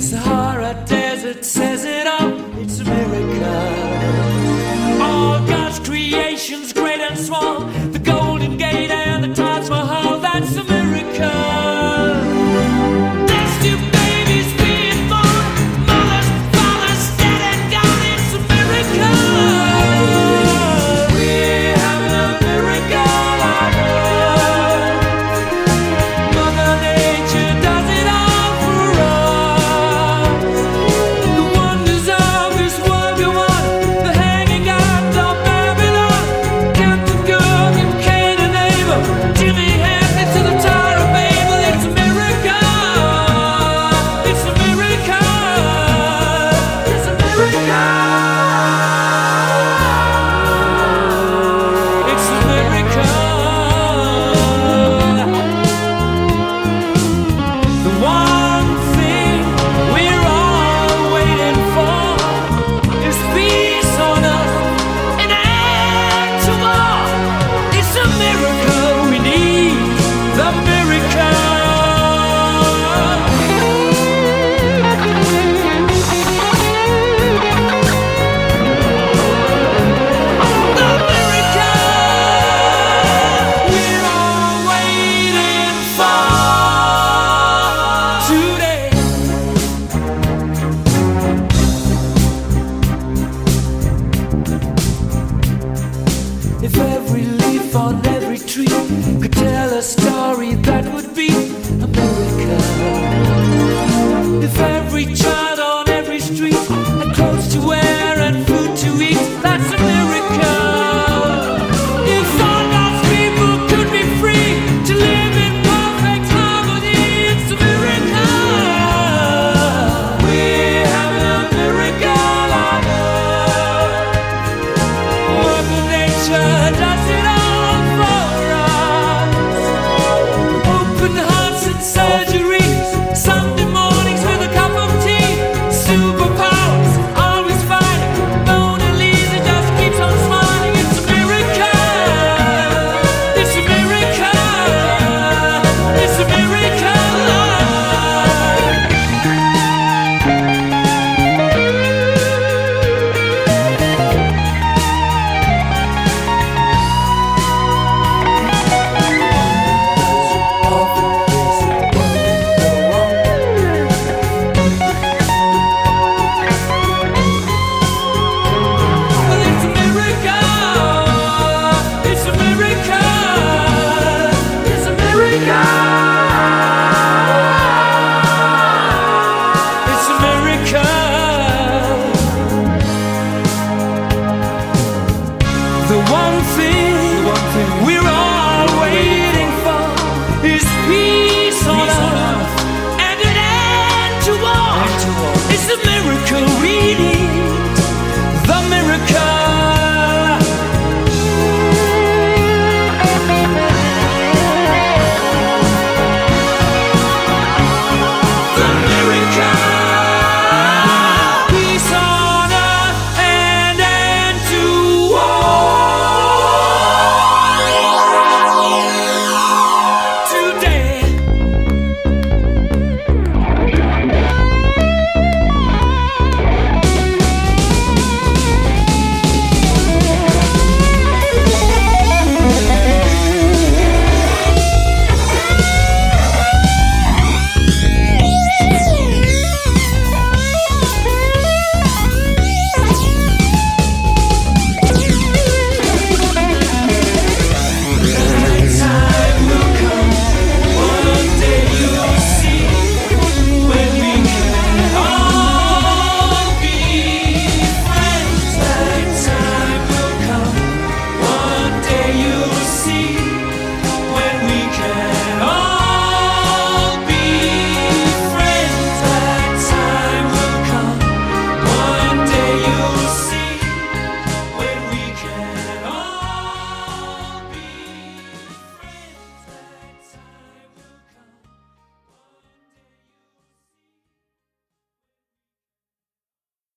Sahara Desert says it all, it's a miracle. All God's creations, great and small, the Golden Gate and the Taj Mahal, that's a miracle. If every leaf on every tree could tell a story, that would be a miracle. If every child on every street had clothes to wear and food to eat, that's a miracle. If all God's people could be free to live in perfect harmony, it's a miracle. We're having a miracle on earth. Mother Nature does it all for us. Open hearts and surgeries, Sunday mornings with a cup of tea. Superpowers, always fighting. Mona Lisa just keeps on smiling. It's a miracle. It's a miracle. It's a miracle. The one thing we're all